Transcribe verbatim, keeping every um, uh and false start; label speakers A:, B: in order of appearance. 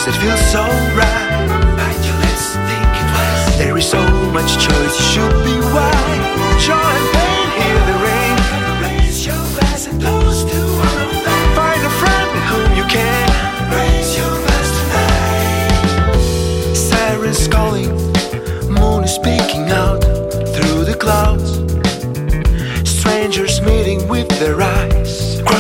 A: it feels so right. But you let's think it was. There is so much choice, you should be